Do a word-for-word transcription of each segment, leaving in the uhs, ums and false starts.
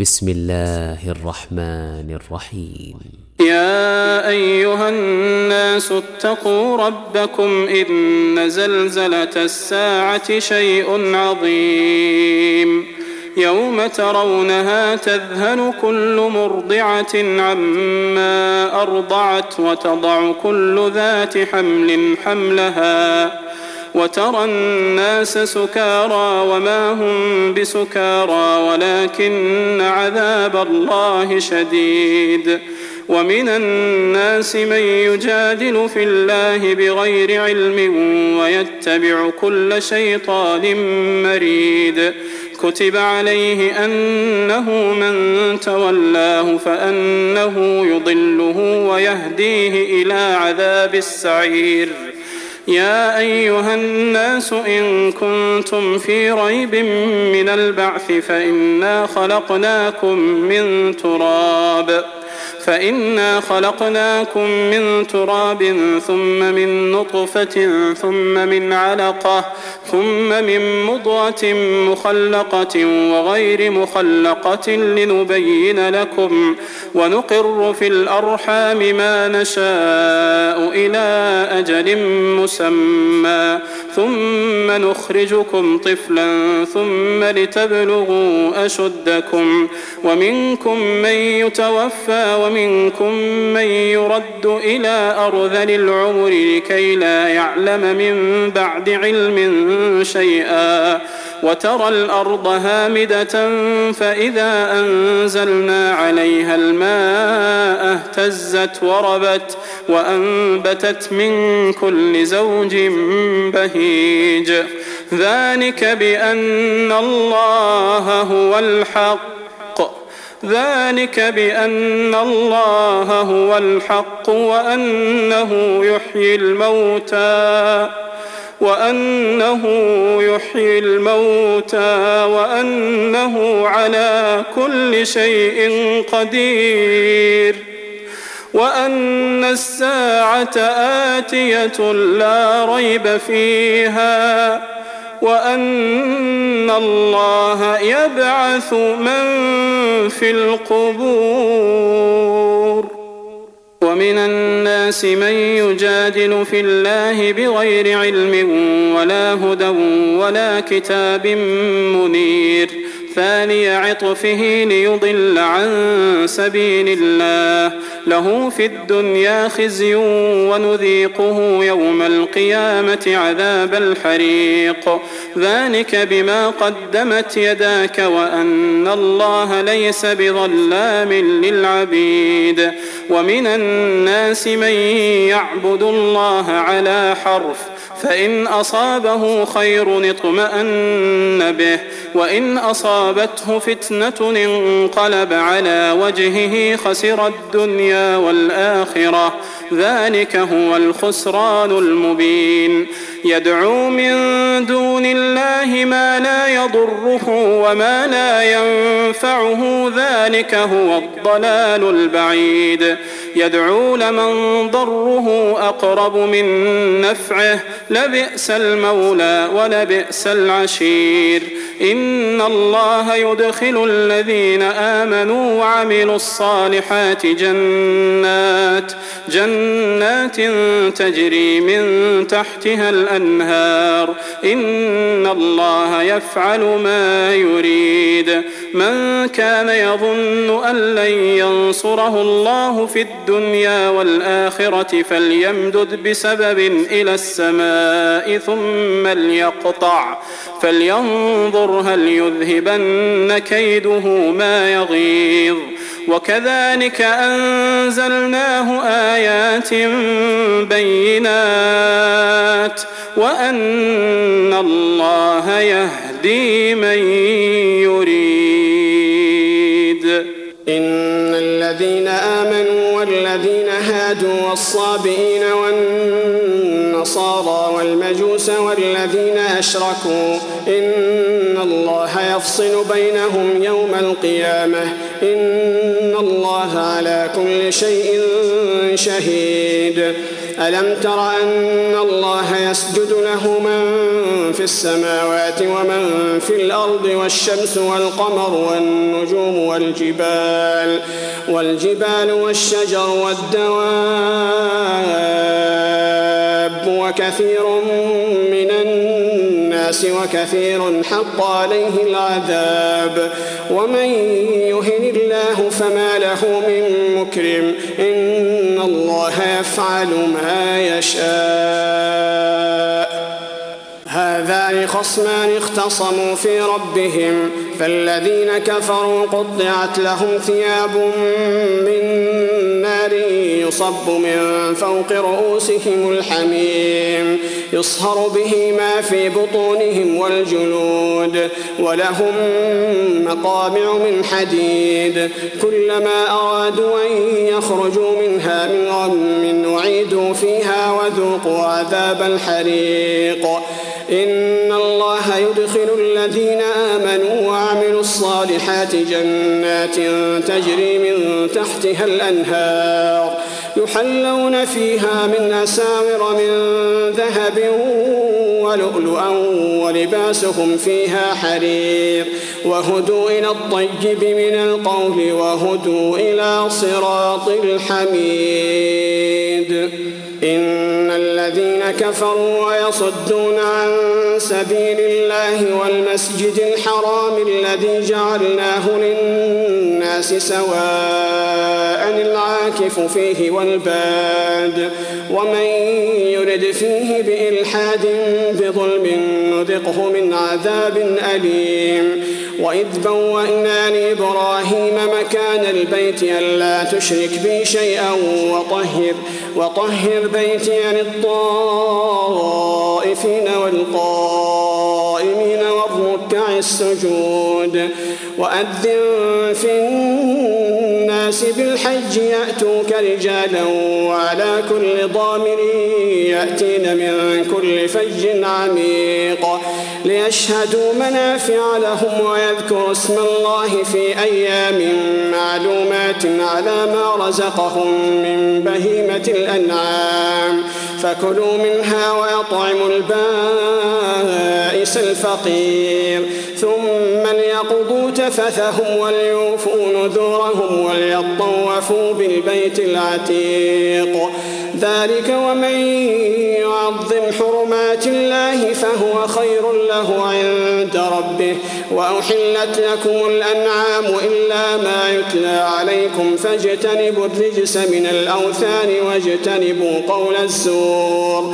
بسم الله الرحمن الرحيم. يا أيها الناس اتقوا ربكم إن زلزلة الساعة شيء عظيم يوم ترونها تذهل كل مرضعة عما أرضعت وتضع كل ذات حمل حملها وترى الناس سكارى وما هم بسكارى ولكن عذاب الله شديد. ومن الناس من يجادل في الله بغير علم ويتبع كل شيطان مريد. كتب عليه أنه من تولاه فأنه يضله ويهديه إلى عذاب السعير. يا أيها الناس إن كنتم في ريب من البعث فإنا خلقناكم من تراب فإنا خلقناكم من تراب ثم من نطفة ثم من علقة ثم من مضغة مخلقة وغير مخلقة لنبين لكم ونقر في الأرحام ما نشاء إلى أجل مسمى ثم نخرجكم طفلا ثم لتبلغوا أشدكم ومنكم من يتوفى ومنكم من يرد إلى أرذل العمر لكي لا يعلم من بعد علم شيئا. وترى الأرض هامدة فإذا أنزلنا عليها الماء اهتزت وربت وأنبتت من كل زوج بهيج. ذلك بأن الله هو الحق ذلك بأن الله هو الحق وأنه يحيي الموتى وأنه يحيي الموتى وأنه على كل شيء قدير وأن الساعة آتية لا ريب فيها وأن الله يبعث من في القبور. ومن الناس من يجادل في الله بغير علم ولا هدى ولا كتاب منير ثاني عطفه ليضل عن سبيل الله له في الدنيا خزي ونذيقه يوم القيامة عذاب الحريق. ذلك بما قدمت يداك وأن الله ليس بظلام للعبيد. ومن الناس من يعبد الله على حرف فإن أصابه خير اطمأن به وإن أصابته فتنة انقلب على وجهه خسر الدنيا والآخرة ذلك هو الخسران المبين. يدعو من دون الله ما لا يضره وما لا ينفعه ذلك هو الضلال البعيد. يدعو لمن ضره أقرب من نفعه لبئس المولى ولبئس العشير. إن الله يدخل الذين آمنوا وعملوا الصالحات جنات جنات تجري من تحتها الأنهار إن الله يفعل ما يريد. من كان يظن أن لن ينصره الله في الدنيا والآخرة فليمدد بسبب إلى السماء ثم ليقطع فلينظر هل يذهبن كيده ما يغيظ. وكذلك أنزلناه آيات بينات وأن الله يهدي من يريد. إن الذين آمنوا والذين هادوا والصابئين والنصارى والمجوس والذين أشركوا إن الله يفصل بينهم يوم القيامة إن الله على كل شيء شهيد. ألم تر أن الله يسجد له من في السماوات ومن في الأرض والشمس والقمر والنجوم والجبال والجبال والشجر والدواب وكثير من الناس وكثير حق عليه العذاب ومن يهن الله فما له من مكرم إن الله يفعل ما يشاء. هذان خصمان اختصموا في ربهم فالذين كفروا قطعت لهم ثياب من نار يصب من فوق رؤوسهم الحميم يصهر به ما في بطونهم والجلود ولهم مقامع من حديد كلما أرادوا أن يخرجوا منها من غم أعيدوا فيها وذوقوا عذاب الحريق. إن الله يدخل الذين آمنوا وعملوا الصالحات جنات تجري من تحتها الأنهار يحلون فيها من أساور من ذهب ولؤلؤا ولباسهم فيها حرير وهدوا إلى الطيب من القول وهدوا إلى صراط الحميد. إن الذين كفروا ويصدون عن سبيل الله والمسجد الحرام الذي جعلناه للناس سواء العاكف فيه والباد ومن يرد فيه بإلحاد بظلم نذقه من عذاب أليم. وإذ بوأنا لإبراهيم مكان البيت ألا تشرك بي شيئا وطهر, وطهر بيتي للطائفين والقائمين والركع السجود. وأذن في الناس بالحج يأتوك رجالا وعلى كل ضامر يأتين من كل فج عميق ليشهدوا منافع لهم ويذكروا اسم الله في أيام معلومات على ما رزقهم من بهيمة الأنعام فكلوا منها ويطعموا البائس الفقير ثم ليقضوا تفثهم وليوفوا نذورهم وليطوفوا بالبيت العتيق. ذلك ومن يعظم حرمات الله فهو خير له عند ربه. وأحلت لكم الأنعام إلا ما يتلى عليكم فاجتنبوا الرجس من الأوثان واجتنبوا قول الزور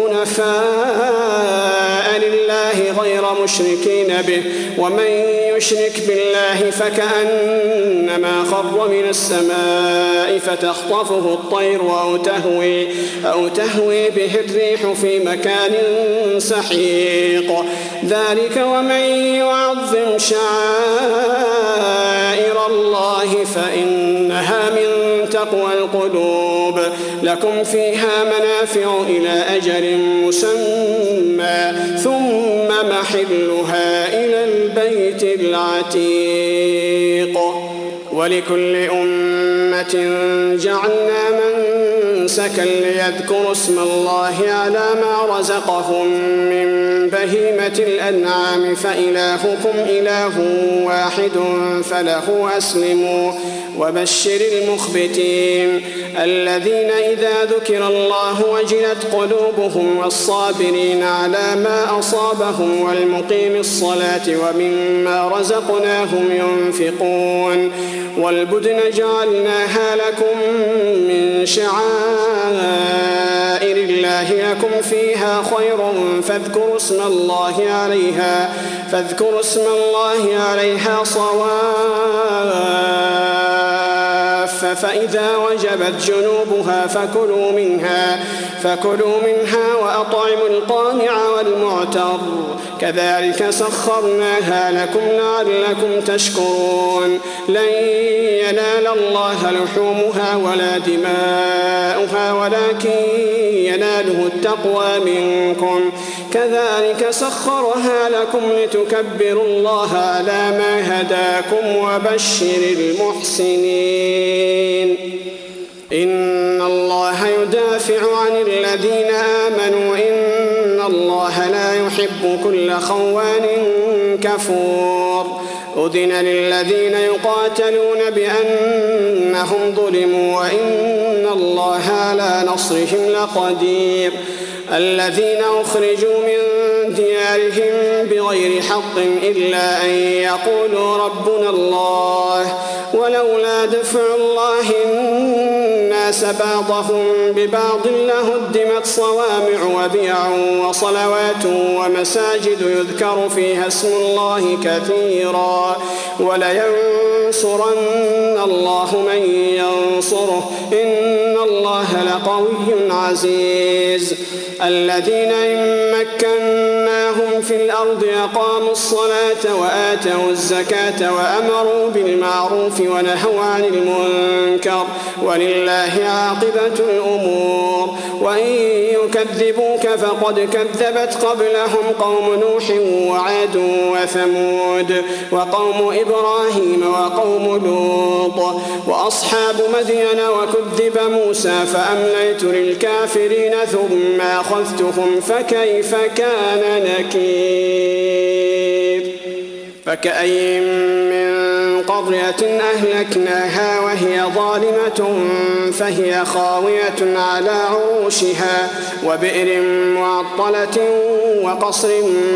حنفاء لله غير مشركين به ومن يشرك بالله فكأنما خر من السماء فتخطفه الطير أو تهوي, أو تهوي به الريح في مكان سحيق. ذلك ومن يعظم شعائر الله فإنها من تقوى القلوب. لكم فيها منافع إلى أجل مسمى ثم محلها إلى البيت العتيق. ولكل أمة جعلنا منسكا ليذكروا اسم الله على ما رزقهم من بهيمة الأنعام فإلهكم إله واحد فله أسلموا. وبشر المخبتين الذين إذا ذكر الله وجلت قلوبهم والصابرين على ما أصابهم والمقيم الصلاة ومما رزقناهم ينفقون. والبدن جعلناها لكم من شعائر الله لكم فيها خير فاذكروا اسم الله عليها فاذكروا اسم الله عليها صواف فإذا وجبت جنوبها فكلوا منها فكلوا منها وأطعموا القانع والمعتر كذلك سخرناها لكم لعلكم تشكرون. لن ينال الله لحومها ولا دماؤها ولكن يناله التقوى منكم كذلك سخرها لكم لتكبروا الله على ما هداكم وبشر المحسنين. إن الله يدافع يدافع عن الذين آمنوا إن الله لا يحب كل خوان كفور. أذن للذين يقاتلون بأنهم ظلموا وإن الله على نصرهم لقدير. الذين أخرجوا من ديارهم بغير حق إلا أن يقولوا ربنا الله ولولا دفع الله الناس بعضهم ببعض لهدمت صوامع وبيع وصلوات ومساجد يذكر فيها اسم الله كثيرا ولينصرن الله من ينصره إن الله لقوي عزيز. الذين إن مكناهم في الأرض أقاموا الصلاة وآتوا الزكاة وأمروا بالمعروف ونهوا عن المنكر ولله عاقبة الأمور. وإن يكذبوك فقد كذبت قبلهم قوم نوح وعاد وثمود وقوم إبراهيم وقوم لوط وأصحاب مدين وكذب موسى فأمليت للكافرين ثم أخذتهم فكيف كان نكير. فكأي من قرية أهلكناها وهي ظالمة فهي خاوية على عروشها وبئر معطلة وقصر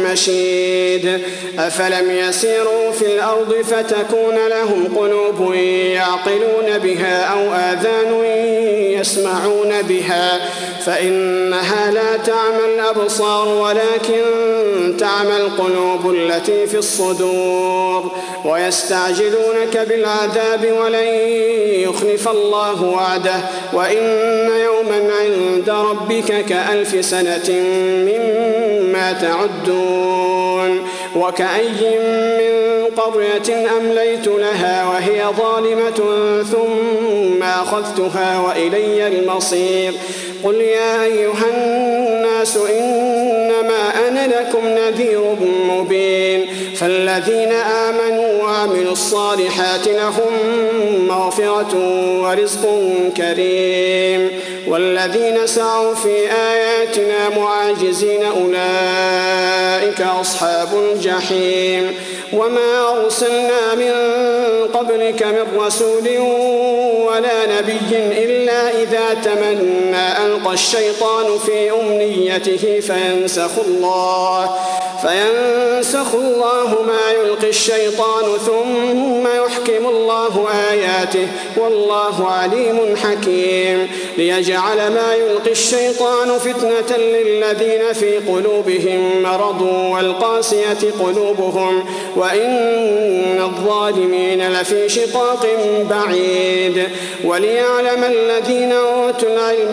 مشيد. أفلم يسيروا في الأرض فتكون لهم قلوب يعقلون بها أو آذان يسمعون بها فإنها لا تعمى الأبصار ولكن تعمى القلوب التي في الصدور. ويستعجلونك بالعذاب ولن يخلف الله وعده وإن يوما عند ربك كألف سنة مما تعدون. وكأي من قرية أمليت لها وهي ظالمة ثم أخذتها وإلي المصير. قل يا أيها الناس إنما أنا لكم نذير مبين. فالذين آمنوا وعملوا الصالحات لهم مغفرة ورزق كريم والذين سعوا في آياتنا معاجزين أولئك أصحاب الجحيم. وما أرسلنا من قبلك من رسول ولا نبي إلا إذا تمنى ألقى الشيطان في أمنيته فينسخ الله فينسخ الله ما يلقي الشيطان ثم يحكم الله آياته والله عليم حكيم. ليجعل ما يلقي الشيطان فتنة للذين في قلوبهم مرض والقاسية قلوبهم وإن الظالمين لفي شقاق بعيد. وليعلم الذين أوتوا العلم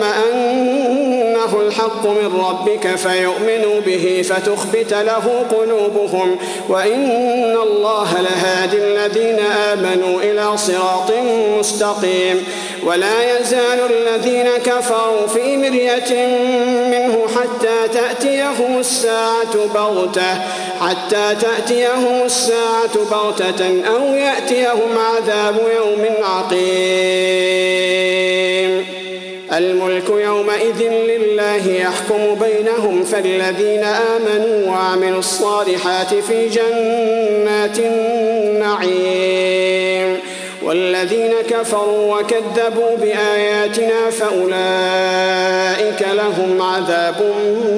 أنه الحق من ربك فيؤمنوا به فتخبت له قلوبهم وإن الله لهادي الذين آمنوا إلى صراط مستقيم. ولا يزال الذين كفروا في مرية منه حتى تأتيهم الساعة بغتة حتى تأتيهم الساعة بغتة أو يأتيهم عذاب يوم عقيم. الملك يومئذ لله يحكم بينهم فالذين آمنوا وعملوا الصالحات في جنات النعيم والذين كفروا وكذبوا بآياتنا فأولئك لهم عذاب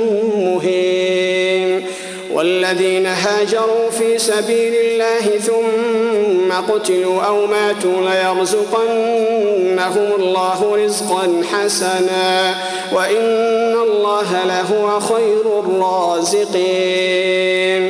مهين. والذين هاجروا في سبيل الله ثم قتلوا أو ماتوا ليرزقنهم الله رزقا حسنا وإن الله لهو خير الرازقين.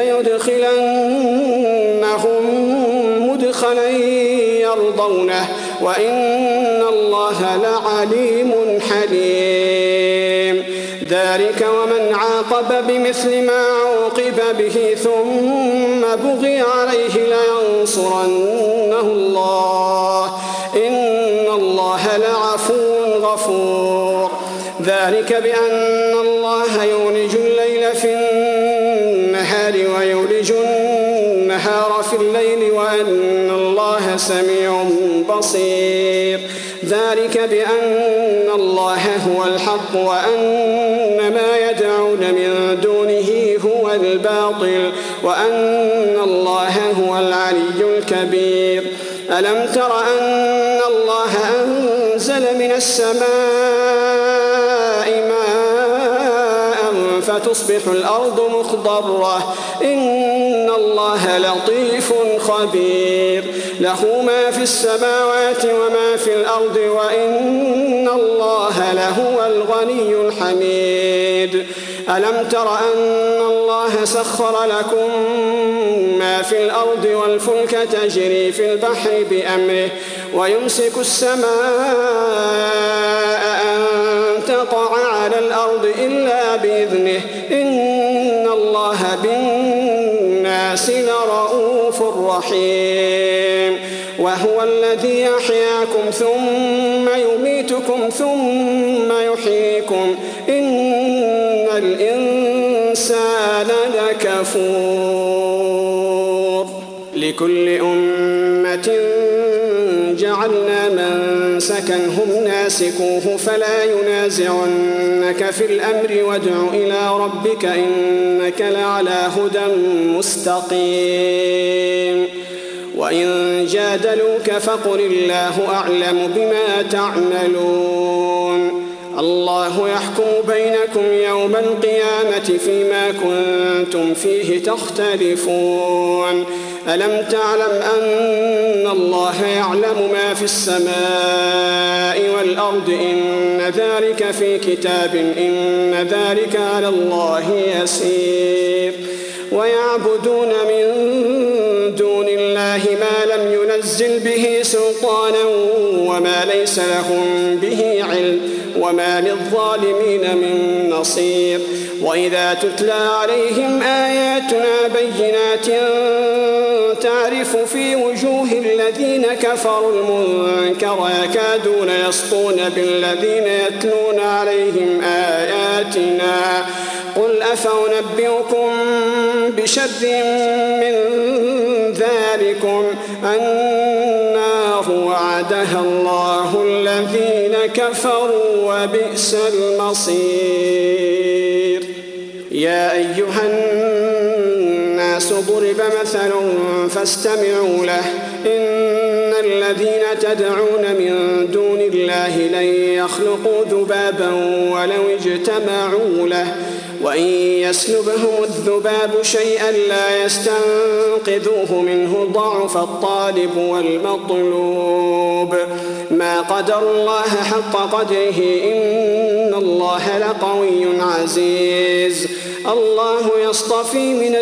ليدخلنهم مدخلا يرضونه وإن الله لعليم حليم. ذلك ومن عاقب بمثل ما عوقب به ثم بغي عليه لينصرنه الله إن الله لعفو غفور. ذلك بأن الله يولج الليل في النهار ويولج النهار في الليل وأن الله الله سميع بصير. ذلك بأن الله هو الحق وأن ما يدعون من دونه هو الباطل وأن الله هو العلي الكبير. ألم تر أن الله أنزل من السماء ماء فتصبح الأرض مخضرة إن الله لطيف خبير. له ما في السماوات وما في الأرض وإن الله لهو الغني الحميد. ألم تر أن الله سخر لكم ما في الأرض والفلك تجري في البحر بأمره ويمسك السماء أن تقع على الأرض إلا بإذنه إن الله بالناس لرؤوف رحيم. وهو الذي يحياكم ثم يميتكم ثم يحييكم إن الإنسان لكفور. لكل أمة جعلنا منسكا هم ناسكوه فلا ينازعنك في الأمر وادع إلى ربك إنك لعلى هدى مستقيم. وإن جادلوك فقل الله أعلم بما تعملون. الله يحكم بينكم يوم القيامة فيما كنتم فيه تختلفون. ألم تعلم أن الله يعلم ما في السماء والأرض إن ذلك في كتاب إن ذلك على الله يسير. ويعبدون من دون الله ما لم ينزل به سلطانا وما ليس لهم به علم وما للظالمين من نصير. وإذا تتلى عليهم آياتنا بينات تعرف في وجوه الذين كفروا المنكر يكادون يسطون بالذين يتلون عليهم آياتنا قل أفأنبئكم بشر من ذلكم النار وعدها الله الذين كفروا وبئس المصير. يا أيها الناس ضرب مثل فاستمعوا له إن الذين تدعون من دون الله لن يخلقوا ذبابا ولو اجتمعوا له وإن يسلبهم الذباب شيئا لا يستنقذوه منه ضعف الطالب والمطلوب. ما قدر الله حق قدره إن الله لقوي عزيز. الله يصطفي من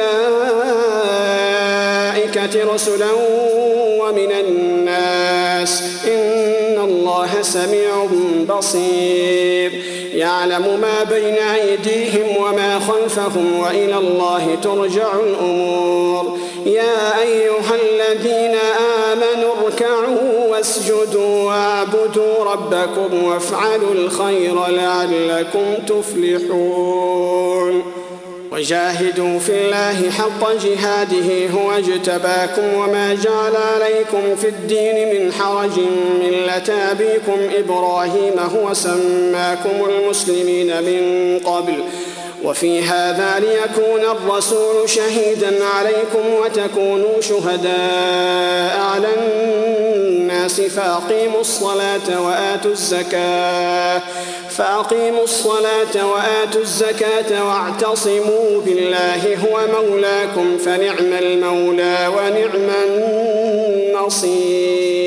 الملائكة رسلا ومن الناس إن الله سميع بصير. يعلم ما بين أيديهم وما خلفهم وإلى الله ترجع الأمور. يا أيها الذين آمنوا اركعوا واسجدوا واعبدوا ربكم وافعلوا الخير لعلكم تفلحون. وجاهدوا في الله حق جهاده هو اجتباكم وما جعل عليكم في الدين من حرج ملة أبيكم إبراهيم هو سماكم المسلمين من قبل وفي هذا ليكون الرسول شهيدا عليكم وتكونوا شهداء على الناس فأقيموا الصلاة وآتوا الزكاة فأقيموا الصلاة وآتوا الزكاة واعتصموا بالله هو مولاكم فنعم المولى ونعم النصير.